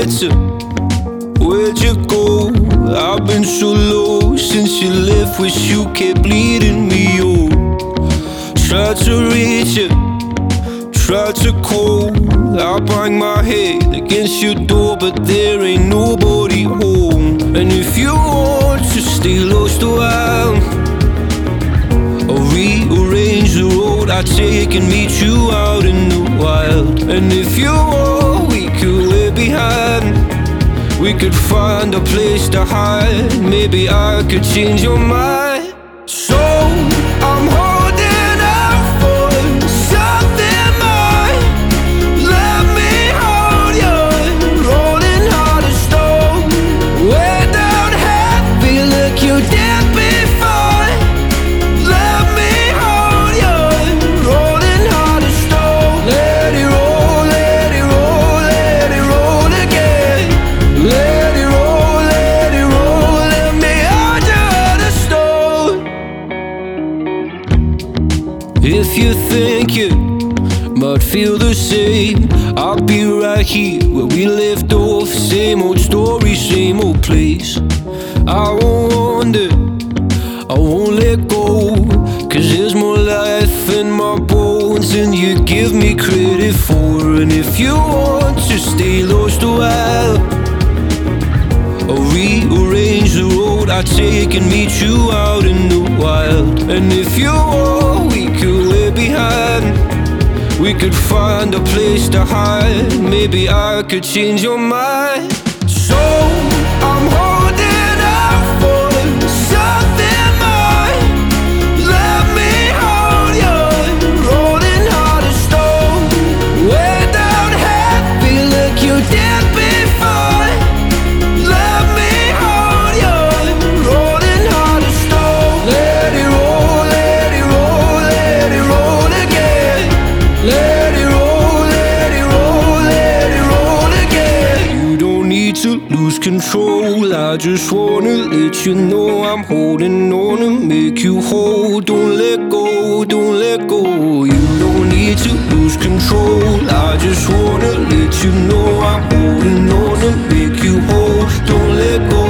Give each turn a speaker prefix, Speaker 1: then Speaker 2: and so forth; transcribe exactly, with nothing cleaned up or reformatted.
Speaker 1: better. Where'd you go? I've been so low since you left. Wish you kept bleeding me, oh. Tried to reach you, tried to call. I bang my head against your door, but there ain't nobody home. And if you want to stay lost a while, I'll rearrange the road I take and meet you out in the wild. And if you want, we could wait behind. We could find a place to hide. Maybe I could change your mind. So I'm holding out for something more. Let me hold you, rolling hard as stone. Way down heavy, look you did before. Let me hold you, rolling hard as stone. Let it roll, let it roll, let it roll again. Let it roll, let it roll, let me hold you hard as stone. If you think you might feel the same, I'll be right here where we left off. Same old story, same old place. I won't wander, I won't let go, cause there's more life in my bones than you give me credit for. And if you want to stay lost a while, I'll rearrange the road I take and meet you out in the wild. And if you want, we could wait behind. We could find a place to hide. Maybe I could change your mind. So I'm holding out for something more. Let me hold you, rolling hard as stone. Way down heavy, look you did before. Let me hold you, rolling hard as stone. Let it roll, let it roll, let it roll again. Let it roll, let it roll, let it roll again. You don't need to lose control. I just wanna let you know I'm holding on to make you whole. Don't let go, don't let go. You don't need to lose control. I just wanna let you know I'm holding on to make you whole. Don't let go.